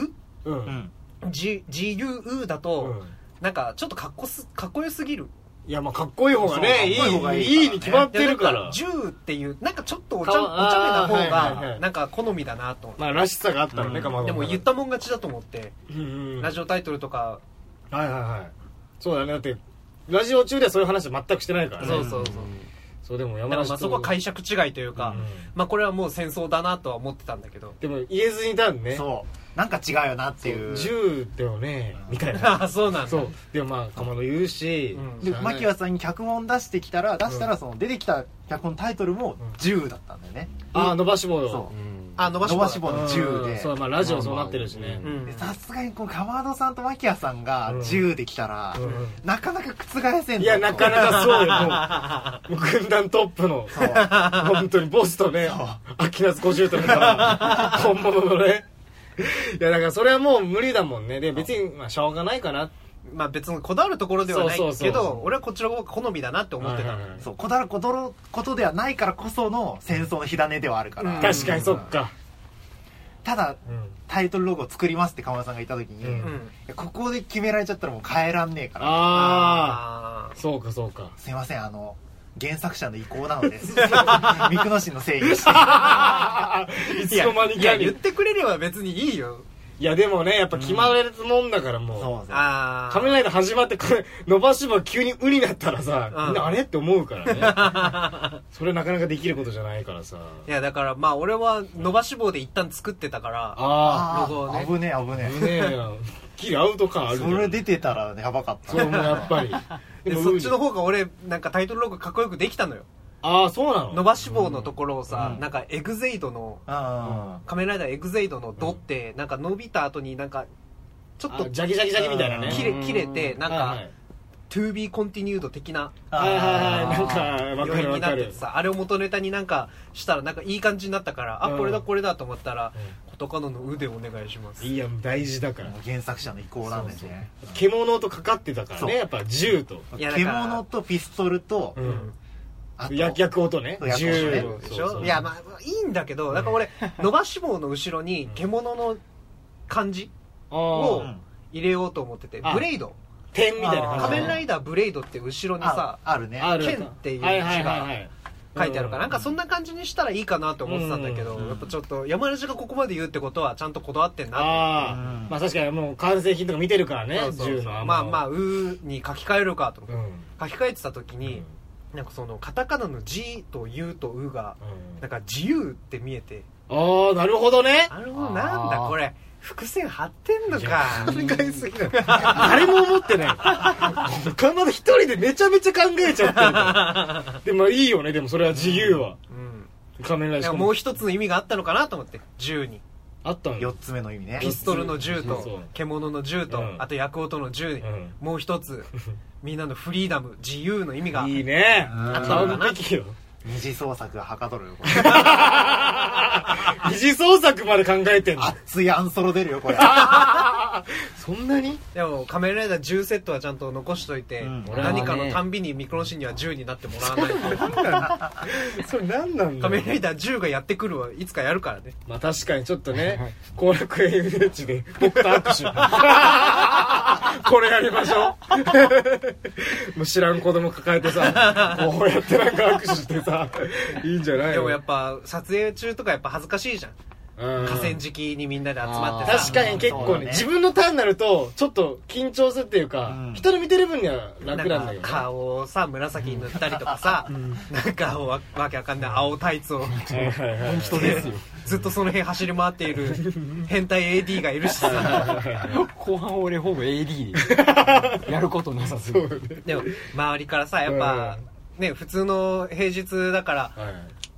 GU だとなんかちょっとかっこよすぎる。 いや、まあかっこいい方がね、いいに決まってるから。 10っていうなんかちょっとお茶目な方がなんか好みだなと思って。 まあらしさがあったのね、かまど。 でも言ったもん勝ちだと思って、ラジオタイトルとか。 そうだね。だってラジオ中ではそういう話は全くしてないからね。そうでも山梨とそこは解釈違いというか、まあこれはもう戦争だなとは思ってたんだけど、 でも言えずにいたんね。 そうなんか違うよなっていう。 10でもねみたいな。 そうなんだ。 そうでもまあかまど言うし、 で牧谷さんに脚本出したらその出てきた脚本タイトルも10だったんだよね。 伸ばし棒よ。 伸ばし棒の10で。 そう、まあラジオそうなってるしね。 さすがにこうかまどさんと牧谷さんが10できたらなかなか覆せん。 いやなかなかそうよ。もう軍団トップの本当にボスとね、秋夏50とか本物のね。いやだからそれはもう無理だもんね。で別にまあしょうがないかな。 まあ別にこだわるところではないけど、俺はこっちの方が好みだなって思ってた。 そうこだわることではないからこその戦争の火種ではあるから。 確かにそっか。 ただタイトルロゴを作りますって鎌田さんが言った時に、ここで決められちゃったらもう変えらんねえから。 そうかそうか。 すいません原作者の意向なので三久野市のせいにしていつの間にか言ってくれれば別にいいよ。 いやでもねやっぱ決まるもんだからもう仮面ライダー始まってこれ伸ばし棒急にウになったらさみんなあれって思うからね。それなかなかできることじゃないからさ。 いやだからまあ俺は伸ばし棒で一旦作ってたからロゴをね。 危ねえキリアウト感ある。 それ出てたらやばかった。 そうもうやっぱりでそっちの方が俺なんかタイトルロゴかっこよくできたのよ。 そうなの。 伸ばし棒のところをさ、なんかエグゼイドの仮面ライダーエグゼイドのドってなんか伸びた後になんかちょっとジャギジャギジャギみたいなね切れてなんか To be continued 的ななんか分かる分かる。 あれを元ネタになんかしたらなんかいい感じになったからこれだと思ったらカタカナの「う」でお願いします。 いや大事だから原作者の意向なんですね。 獣とかかってたからねやっぱ銃と獣とピストルと薬音ね。 銃でしょ。いやまあいいんだけどなんか俺伸ばし棒の後ろに獣の漢字を入れようと思ってて、ブレイド点みたいな感じ。 仮面ライダーブレイドって後ろにさあるね。 剣っていう字が書いてあるからなんかそんな感じにしたらいいかなと思ってたんだけど、やっぱちょっと山梨がここまで言うってことはちゃんとこだわってんなって。 まあ確かにもう完成品とか見てるからね。銃のまあ「う」に書き換えるかと思って書き換えてた時になんかそのカタカナの「じ」と「ゆ」と「う」がなんか自由って見えて、 なるほどね。 なるほど。なんだこれ伏線張ってんのか。 考えすぎだ。誰も思ってない。かまど一人でめちゃめちゃ考えちゃってるから。でもいいよね。でもそれは自由は。仮面ライダー。 もう一つの意味があったのかなと思って。銃にあったの。 4つ目の意味ね。 ピストルの銃と獣の銃とあと薬音の銃にもう一つみんなのフリーダム自由の意味がいいね。 あったのかな。 完璧よ。 二次創作がはかどるよ。 二次創作まで考えてんの。 熱いアンソロ出るよこれ。 そんなに。 でも仮面ライダー10セットはちゃんと残しといて、何かのたんびにミクロンシンには10になってもらわないと。 それ何なんだ。 仮面ライダー10がやってくるはいつかやるからね。 まあ確かにちょっとね後楽園遊園地で僕と握手これやりましょう。もう知らん子供抱えてさこうやってなんか握手してさいいんじゃない。 でもやっぱ撮影中とかやっぱ恥ずかしいじゃん。河川敷にみんなで集まってさ。 確かに結構ね自分のターンになるとちょっと緊張するっていうか、人の見てる分には楽なんだよね。 顔をさ紫に塗ったりとかさ、なんかわけわかんない青タイツを本当ですよ。ずっとその辺走り回っている変態 AD がいるしさ。 後半俺ほぼ AD でやることなさすぎる。 でも周りからさやっぱね普通の平日だから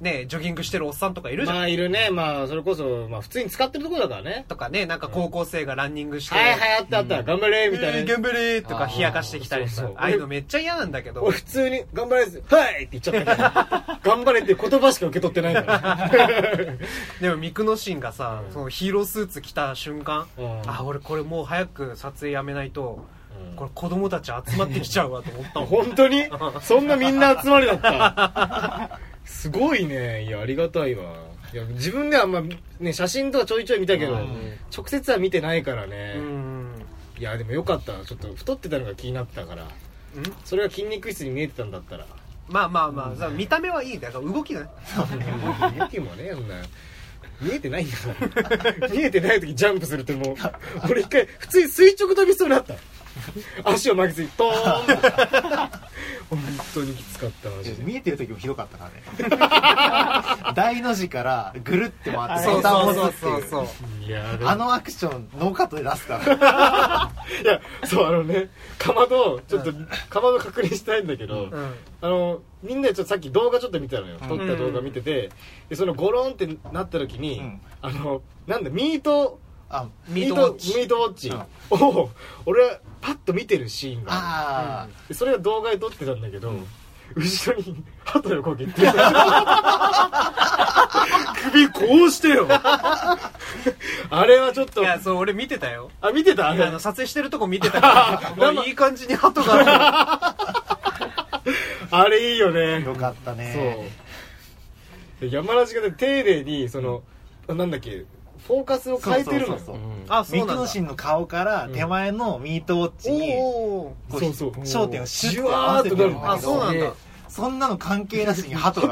ね、ジョギングしてるおっさんとかいるじゃん。 まあいるね。まあそれこそ、まあ普通に使ってるところだからね。 とかね、なんか高校生がランニングして、 はいはい、あったあった、頑張れみたいな。 頑張れとか冷やかしてきたりさ。ああいうのめっちゃ嫌なんだけど。 俺普通に、頑張れです。はいって言っちゃったから。頑張れって言葉しか受け取ってないから。 でもミクノシンがさ、そのヒーロースーツ着た瞬間、あ、俺これもう早く撮影やめないと、これ子供たち集まってきちゃうわと思ったもん。 本当にそんなみんな集まりだったすごいね。いやありがたいわ。いや自分ではあんまね写真とかちょいちょい見たけど、直接は見てないからね。いやでもよかった。ちょっと太ってたのが気になってたから、それが筋肉質に見えてたんだったらまあまあまあ、見た目はいいんだから動きがね動きもね、そんな見えてないんだから見えてない時ジャンプするってもう俺一回普通に垂直飛びそうになった足を巻きついてドーン本当にきつかったマジで。 見えてる時もひどかったからね大の字からぐるって回ってボタンを押すっていう、あのアクションノーカットで出すからいやそうね、かまどちょっとかまど確認したいんだけど、みんなでちょっとさっき動画ちょっと見たのよ。撮った動画見てて、でそのゴロンってなった時に、なんだミートウォッチを俺はパッと見てるシーンがある。それが動画で撮ってたんだけど、後ろに鳩横切って首こうしてよあれはちょっと。 いやそう俺見てたよ。 あ見てた。 撮影してるとこ見てたからいい感じに鳩があれいいよね。 よかったね。 そう山梨が丁寧にその、なんだっけフォーカスを変えてるのよ。 ミクノシンの顔から手前のミートウォッチに焦点をシュッと合わせてるんだけど、 そうなんだ。 そんなの関係なしに鳩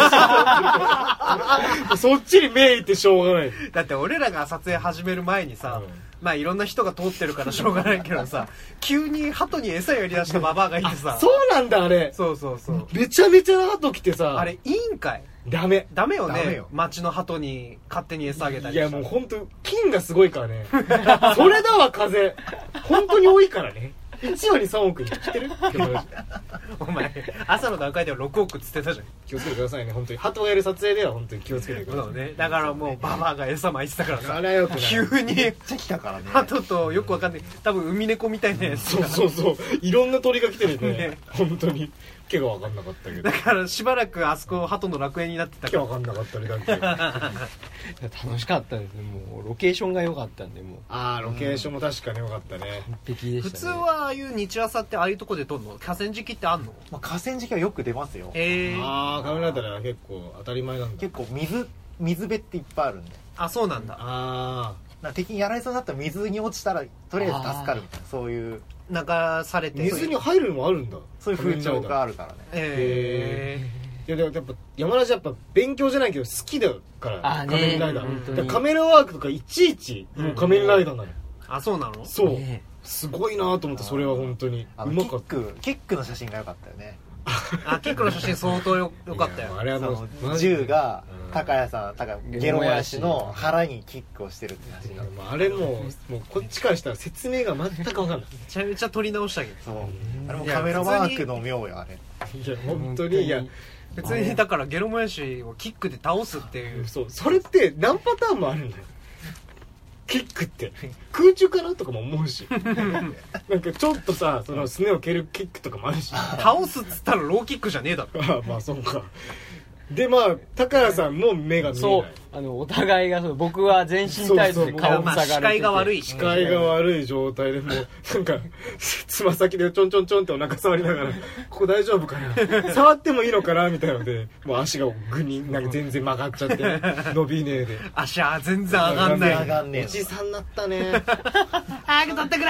がそっちに目いってしょうがない。 だって俺らが撮影始める前にさ、まあいろんな人が通ってるからしょうがないけどさ急に鳩に餌やりだしたババアがいてさそうなんだあれ。 そうそうそう、 めちゃめちゃ鳩来てさ、 あれいいんかい。ダメよね。町の鳩に勝手に餌あげたり。 いやもう本当菌がすごいからねそれだわ風本当に多いからね。1割3億に来てるお前朝の段階では6億っつってたじゃん。 気をつけてくださいね本当に。鳩がやる撮影では本当に気をつけてください。 そうね。だからもうババアが餌巻いてたからさ、 あれはよくない。 急にめっちゃ来たからね。 鳩とよくわかんない多分ウミネコみたいなやつがそういろんな鳥が来てるね本当に。毛が分かんなかったけど。 だからしばらくあそこ鳩の楽園になってたから。 毛分かんなかったねだけ楽しかったですね。もうロケーションが良かったんでもう。 ロケーションも確かに良かったね。 完璧でしたね。 普通はああいう日朝ってああいうとこで撮るの？河川敷ってあんの？ まあ、河川敷はよく出ますよ。 カメラだら結構当たり前なんだ。 結構水辺っていっぱいあるんで。 あ、そうなんだ。 敵にやられそうになったら水に落ちたらとりあえず助かるみたいな、そういう流されて水に入るのもあるんだ。 そういう風潮があるからね。いやでもやっぱ山梨やっぱ勉強じゃないけど好きだから仮面ライダー。カメラワークとかいちいちもう仮面ライダーなの。 あ、そうなの？ そう。すごいなと思って。それは本当にうまかった。 キックの写真が良かったよね。 キックの写真相当良かったよ。 あれはもう銃が高谷さんゲロモヤシの腹にキックをしてるって写真。 あれもうこっちからしたら説明が全く分かんない。めちゃめちゃ撮り直したけど。 そう。あれもカメラワークの妙よあれ。 いや本当に。いや別にだからゲロモヤシをキックで倒すっていう。 そう、それって何パターンもあるんだよ。キックって空中かなとかも思うしなんかちょっとさそのすねを蹴るキックとかもあるし倒すっつったらローキックじゃねえだろ。 まあそうか。でまあ高谷さんも目が見えない。 そうお互いが僕は全身タイツで顔塞がれてて、 視界が悪い視界が悪い状態でもうなんかつま先でちょんちょんちょんってお腹触りながらここ大丈夫かな触ってもいいのかなみたいなのでもう足がグになんか全然曲がっちゃって、ね、伸びねえで足は全然上がんない。 おじさんになったね早く取ってくれ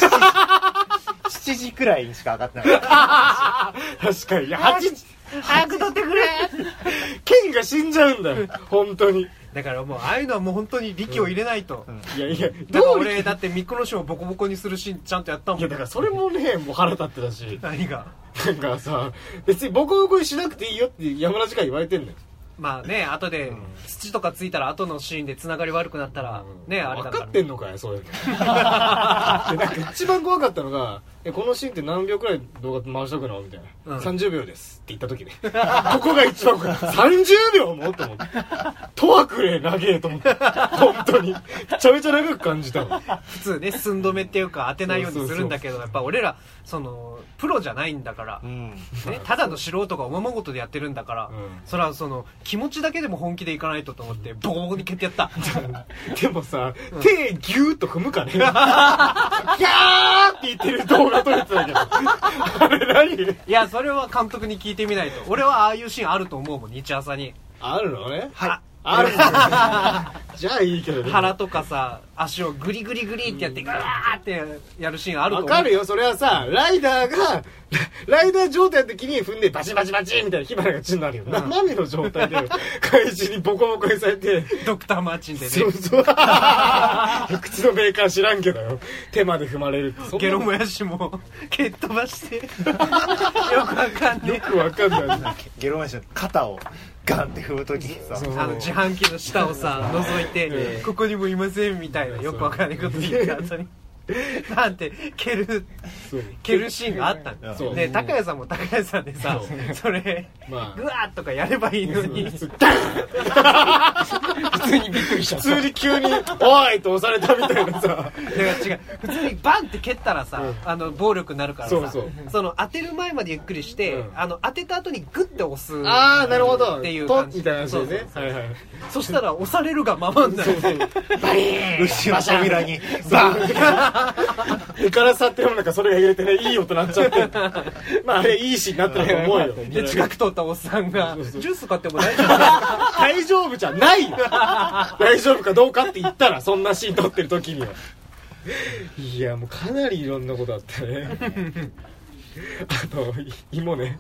7時くらいにしか上がってなかった確かに。いや8時早く取ってくれ剣が死んじゃうんだよ本当に。 だからもうああいうのはもう本当に力を入れないと、 いやいやだから俺だってミクノシンをボコボコにするシーンちゃんとやったもん。 いやだからそれもねもう腹立ってたし。 何がなんかさ別にボコボコにしなくていいよって山田時間言われてんのよ。 まあね後で土とかついたら後のシーンでつながり悪くなったらねあれだから分かってんのかよそういうのでなんか一番怖かったのがこのシーンって何秒くらい動画回しとくのみたいな、30秒ですって言った時ねここが一番30秒もと思ってとはくれ長えと思って本当にめちゃめちゃ長く感じたの。 普通ね寸止めっていうか当てないようにするんだけど、やっぱ俺らそのプロじゃないんだから、ね、ただの素人がおままごとでやってるんだから、それはその気持ちだけでも本気でいかないとと思ってボコボコに蹴ってやったでもさ、手ギューッと踏むかねギャーって言ってる動画撮れてたけどあれ何？ いやそれは監督に聞いてみないと。俺はああいうシーンあると思うもん、日朝に。 あるのね。 はい、 あるじゃあいいけどね。 腹とかさ足をグリグリグリってやってガーってやるシーンあると思う。 わかるよ。それはさライダー状態の時に踏んでバチバチバチみたいな火花が血になるよ。生身の状態で怪獣にボコボコにされてドクターマーチンでね。 そうそう口のメーカー知らんけどよ、手まで踏まれるって。 ゲロもやしも蹴っ飛ばしてよくわかんねえ。 よくわかんないゲロもやしの肩をガンって踏む時にさ、 自販機の下をさ覗いてここにもいませんみたいなよくわかんないこと言って後になんて蹴るシーンがあったんだよ。で高谷さんも高谷さんでさそれグワーッとかやればいいのに普通にびっくりした。普通に急に「おい!」と押されたみたいなさ。だから違う、普通にバンって蹴ったらさ暴力になるからさ、その当てる前までゆっくりして当てた後にグッて押す。 ああなるほどっていう感じみたいな話でね。 そしたら押されるがままになる。 バリーン後ろ扉にバン手から去ってるもんなんかそれが入れてねいい音なっちゃってまああれいいシーンになったと思うよ。 で近く通ったおっさんがジュース買っても大丈夫大丈夫じゃないよ大丈夫かどうかって言ったらそんなシーン撮ってる時には。いやもうかなりいろんなことあったねあと芋ね。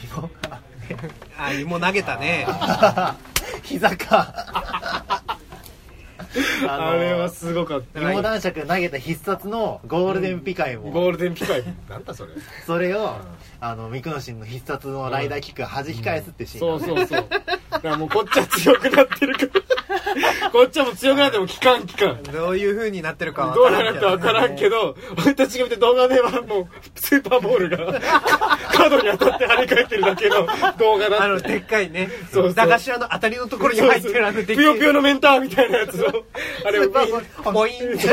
芋投げたね膝かあれはすごかった。 芋男爵投げた必殺のゴールデンピカイも、 ゴールデンピカイなんだそれ。 それをミクノシンの必殺のライダーキックが弾き返すってシーン、 そうだからもうこっちは強くなってるからこっちはもう強くなっても期間どういう風になってるかどうなるか分からんけど、俺たちが見て動画ではもうスーパーボールが角に当たって跳ね返ってるだけの動画だって。 でっかいね駄菓子屋の当たりのところに入ってるぷよぷよのメンターみたいなやつをあれをポインって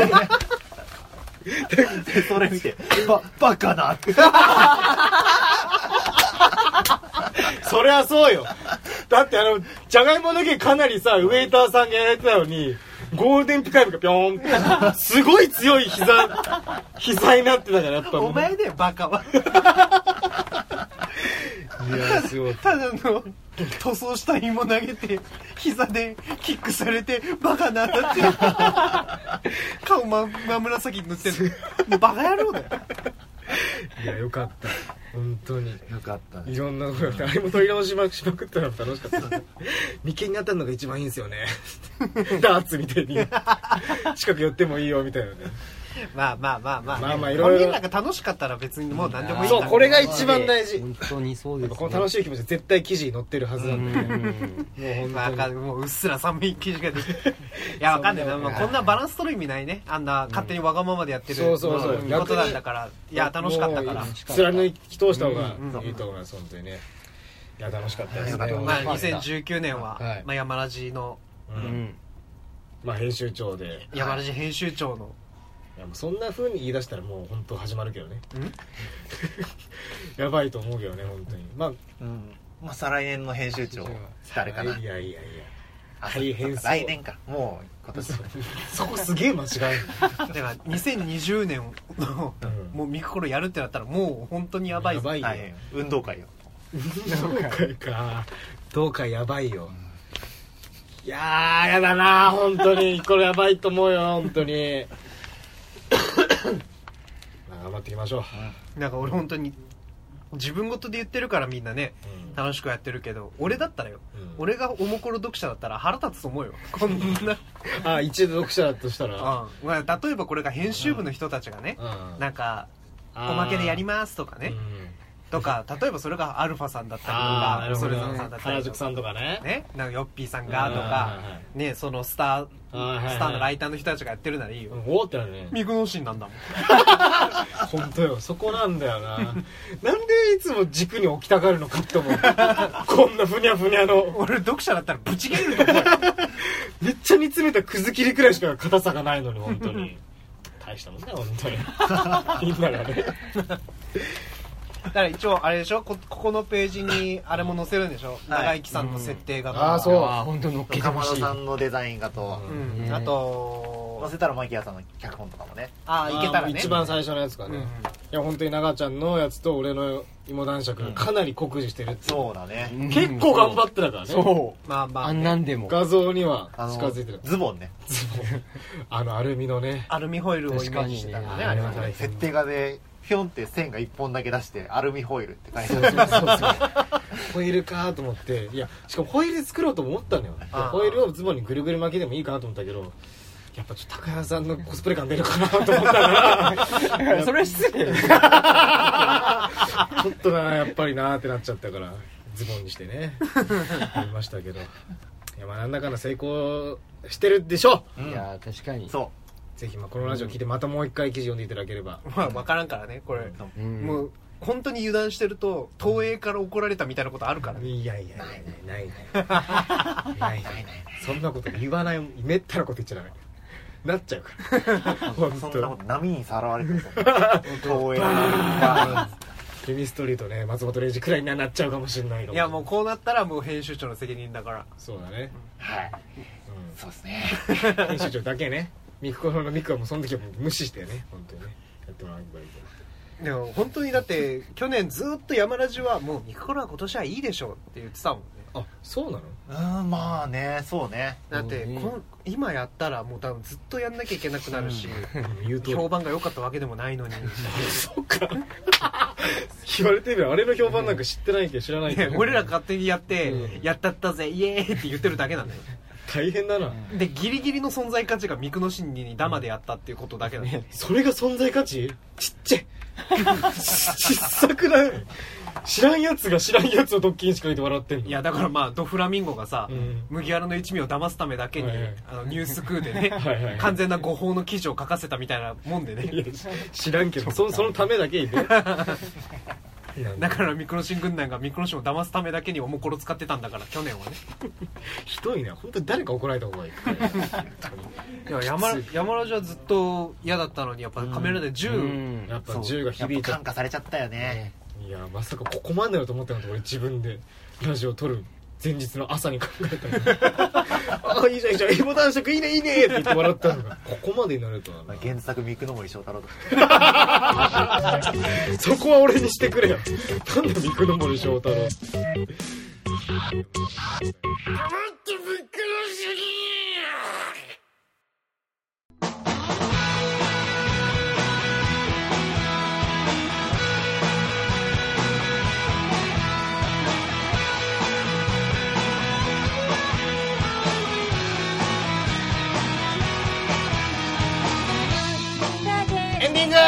それ見てバカなってそりゃそうよ。だってじゃがいもだけかなりさウェイターさんがやられてたのにゴールデンピカイムがピョーンってすごい強い膝になってたからやっぱお前でバカは。 いやすごい。 ただの塗装した芋投げて膝でキックされてバカなんだって顔真紫塗ってる。もうバカ野郎だよ。 いやよかった本当によかった、 いろんなことがあって、あれも取り直しまくったら楽しかった眉間に当たるのが一番いいんですよねダーツみたいに近く寄ってもいいよみたいなね。 まあいろいろ本人なんか楽しかったら別にもう何でもいいから、 そうこれが一番大事。 本当にそうです、ね、 この楽しい気持ちで絶対記事に載ってるはずなんで、もう本当にもううっすら寒い記事が出ていやわかんないな、こんなバランス取る意味ないね。あんな勝手にわがままでやってることなんだから。いや楽しかったから貫き通した方がいいと思います本当にね。いや楽しかったですね。 2019年は山ラジの編集長で山ラジ編集長のそんな風に言い出したらもう本当始まるけどねやばいと思うけどね本当に。 再来年の編集長誰かな。 いや来年かもう今年そこすげえ間違えだから2020年のもうミクコロやるってなったらもう本当にやばい。 運動会よ。 どうかやばいよ。いやーやだな本当にこれやばいと思うよ本当に頑張っていきましょう。なんか俺本当に自分ごとで言ってるからみんなね、楽しくやってるけど俺だったらよ、俺がおもころ読者だったら腹立つと思うよこんな一度読者だとしたら、 例えばこれが編集部の人たちがね、なんかおまけでやりますとかね、 とか、例えばそれがアルファさんだったりとか、それぞれさんだったりとか、 原宿さんとかね、 なんかヨッピーさんがとか、ね、そのスターのライターの人たちがやってるならいいよ。 おーってなるね。 ミクノシンなんだもん。 本当よ、そこなんだよな。なんでいつも軸に置きたがるのかって思う。こんなふにゃふにゃの。 俺読者だったらブチ切れると思う。 めっちゃ煮詰めたくず切りくらいしか硬さがないのに、本当に。大したもんだよ、本当に。みんながね。 だから一応あれでしょ、ここのページにあれも載せるんでしょ、長生きさんの設定画とか、 ああそう、 本当のっけてかほしい。 まどさんのデザイン画と、 あと載せたらマキアさんの脚本とかもね。 ああいけたらね、 一番最初のやつかね。いや本当に長ちゃんのやつと俺の芋男爵がかなり酷似してるって。 そうだね。 結構頑張ってたからね。 そう。 まあまああんなんでも画像には近づいてる。 ズボンね。 アルミのね。 アルミホイルをイメージしてたからね、あれはね。 設定画でピョンって線が1本だけ出してアルミホイルって書いてある。 ホイールかと思って、いやしかもホイール作ろうと思ったのよ。ホイールをズボンにぐるぐる巻きでもいいかなと思ったけど、やっぱちょっと高谷さんのコスプレ感出るかなと思ったからそれは失礼。 ちょっとな、やっぱりなーってなっちゃったからズボンにしてねやりましたけど、いやまあなんだかんだ成功してるでしょう。 いや確かにそぜひまあこのラジオ聞いてまたもう一回記事読んでいただければ。 まあ分からんからねこれ、 うんもう本当に油断してると東映から怒られたみたいなことあるからね。 いやいやないそんなこと言わない、めったなこと言っちゃダメ、なっちゃうからう。そんなこと波にさらわれてる。東映ケミストリーとね松本零士くらいにはなっちゃうかもしれない。 いやもうこうなったらもう編集長の責任だから。 そうだね、 はい。そうですね。 編集長だけね、ミクコロのミクはもうその時はもう無視してね、本当にねやってもらえばいいと思って。 でも本当にだって去年ずっと山ラジはもうミクコロは今年はいいでしょうって言ってたもんね。 あ、そうなの？ まあね、そうね。 だって今やったらもう多分ずっとやんなきゃいけなくなるし、評判が良かったわけでもないのに。 そっか言われてみればあれの評判なんか知ってないけど知らないけど、 俺ら勝手にやってやったったぜイエーイって言ってるだけなんだよ。 大変だな。 でギリギリの存在価値がミクノシンにダマでやったっていうことだけなんだよ。 それが存在価値？ちっちゃい小さくない？知らんやつが知らんやつをドッキリしか言って笑ってんの。 いやだからまあドフラミンゴがさ、麦わらの一味を騙すためだけに、ニュースクーでね完全な誤報の記事を書かせたみたいなもんでね。 知らんけどそのためだけにねだからミクノシン軍団がミクノシンを騙すためだけにおもころ使ってたんだから去年はね。 ひどいね、本当に誰か怒られた方がいい。 いや山ラジはずっと嫌だったのにやっぱカメラで銃、 やっぱ銃が響いちゃ感化されちゃったよね。 いやまさかここまでだと思ったのと俺自分でラジオ撮る前日の朝に考えたのあいいじゃんいいじゃん、エボ男爵いいねいいねって言って笑ったのがここまでになるとはな。 原作三久森章太郎そこは俺にしてくれよ。なんだ三久森章太郎。エンディング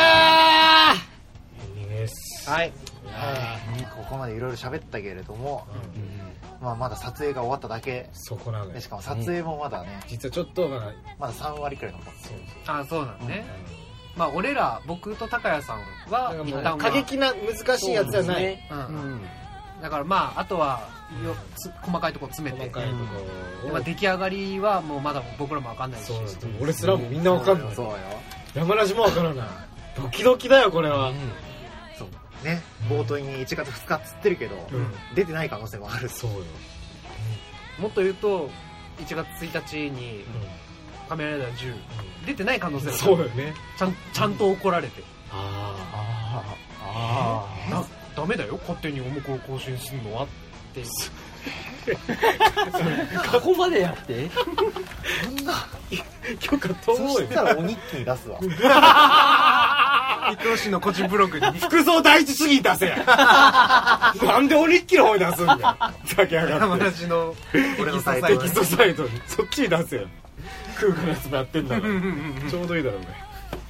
です。 はい。 ここまでいろいろ喋ったけれども、まだ撮影が終わっただけ。 そこなのよ。 しかも撮影もまだね、 実はちょっとまだ3割くらい残ってる。 そうなんね。まあ僕と高谷さんは一旦過激な難しいやつじゃない。 だからまああとは細かいとこ詰めて、出来上がりはもうまだ僕らも分かんないし、 俺すらもみんな分かんない。 そうよ。 山梨も分からない。ドキドキだよこれは。 そうね、冒頭に1月2日っつってるけど、出てない可能性もある。 そうよ。 もっと言うと1月1日にカメラライダー10出てない可能性がある。 そうよね。 ちゃんと怒られて、ダメだよ勝手におもこを更新するのはってここまでやってそんな許可と思うよ。 そしたらお日記に出すわ。 伊藤氏の個人ブログに服装第一主義に出せや。なんでお日記の方に出すんだよ。酒上がって山梨の俺のサイトテキストサイトにそっちに出せよ。空気のやつもやってんだからちょうどいいだろうね。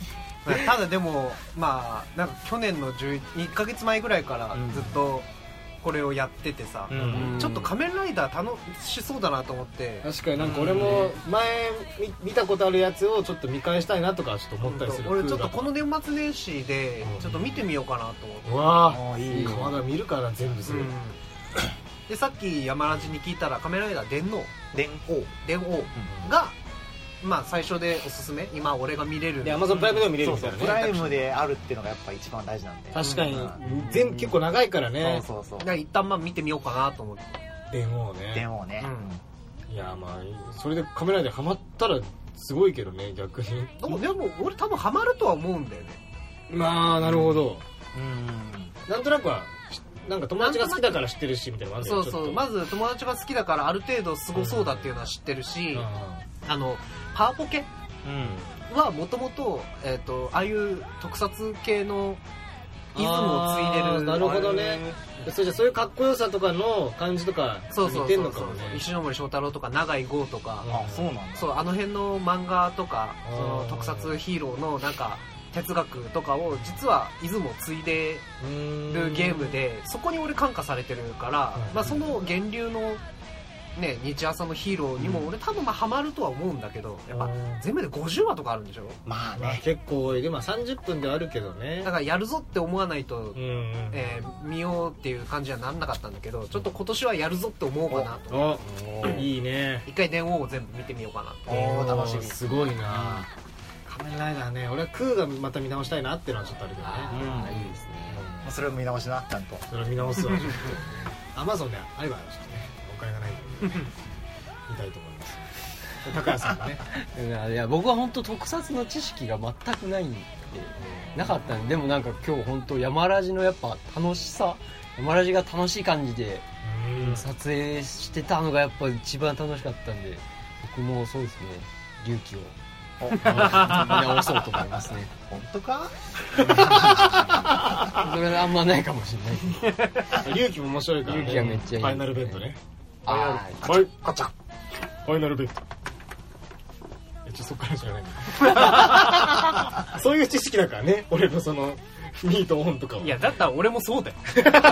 ただでもまあなんか去年の1ヶ月前ぐらいからずっとこれをやっててさ、ちょっと仮面ライダー楽しそうだなと思って。 確かになんか俺も前見たことあるやつをちょっと見返したいなとかちょっと思ったりする。 俺ちょっとこの年末年始でちょっと見てみようかなと思って。 うわー、川田見るから全部する。 でさっき山ラジに聞いたら仮面ライダー電王がまあ最初でおすすめ、今俺が見れるで Amazon プライムでも見れるみたいなね。 プライムであるっていうのがやっぱ一番大事なんで。 確かに結構長いからね。 そうだから一旦まあ見てみようかなと思って。 電王ね。いやまあそれで仮面ライダーハマったらすごいけどね、逆に。 でも俺多分ハマるとは思うんだよね。 まあなるほど。なんとなくはなんか友達が好きだから知ってるしみたいなのもあるんだよ。 そうまず友達が好きだからある程度すごそうだっていうのは知ってるし、パワポケはもともとああいう特撮系のイズムを継いでる。 なるほどね。そういうかっこよさとかの感じとか似てんのかもね。 石森章太郎とか永井豪とか、 そうなんだ。 そうあの辺の漫画とかその特撮ヒーローのなんか哲学とかを実はイズムを継いでるゲームで、そこに俺感化されてるから、まあその源流のね、日朝のヒーローにも俺多分まあハマるとは思うんだけど、やっぱ全部で50話とかあるんでしょ。 まあね、結構多い。でも30分ではあるけどね。 だからやるぞって思わないと見ようっていう感じはなんなかったんだけど、ちょっと今年はやるぞって思おうかなと。 いいね。 一回電王を全部見てみようかな。 電王楽しみ。 すごいな。仮面ライダーね、俺はクーがまた見直したいなっていうのはちょっとあるけどね。 いいですね。 それを見直しな、ちゃんと。 それを見直すわ。Amazon であればちょっとね、お金がないんで見たいと思います。高谷さんがね。 いや僕は本当特撮の知識が全くないんでなかったんで、でもなんか今日本当山ラジのやっぱ楽しさ、山ラジが楽しい感じで撮影してたのがやっぱ一番楽しかったんで、僕もそうですね、龍騎を見直そうと思いますね。 本当か？ それはあんまないかもしれない。 龍騎も面白いからね。 龍騎はめっちゃいい。 ファイナルベッドね。 カチャファイナルベッド。そっから知らない。そういう知識だからね、俺のそのミートオンとかは。 いやだったら俺もそうだよ。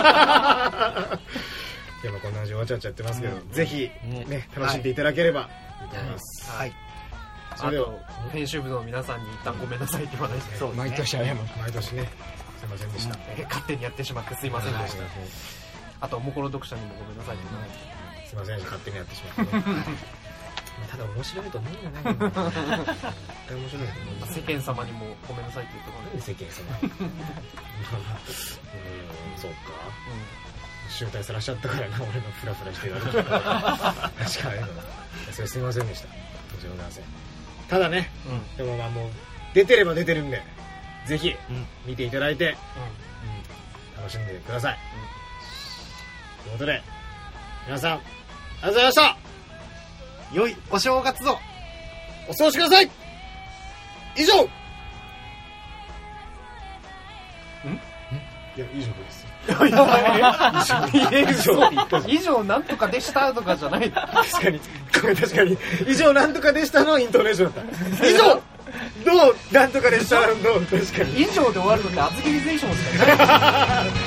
でもこんな感じでわちゃわちゃやってますけど、ぜひね楽しんでいただければいいと思います。 はい。あと編集部の皆さんに一旦ごめんなさいって言わないで。 そう毎年謝る。 毎年ね、すいませんでした。 勝手にやってしまってすいませんでした。あともころ読者にもごめんなさいって言わないで。 すいません、勝手にやってしまってね。ただ面白いと思うんだね。絶対面白いと思います。 世間様にもごめんなさいって言うところね。 世間様。そうか。集大さらしちゃったからな、俺のフラフラしてる。確かに。それすみませんでした。申し訳ございません。ただね、でもまあもう出てれば出てるんで、ぜひ見ていただいて楽しんでください。ということで皆さんありがとうございました。 良いお正月をお過ごしください。以上。いや以上です。 以上なんとかでしたとかじゃない。 確かに以上なんとかでしたのイントネーションだった。以上どうなんとかでしたの確かに以上で終わるのって厚切りゼーションしかない。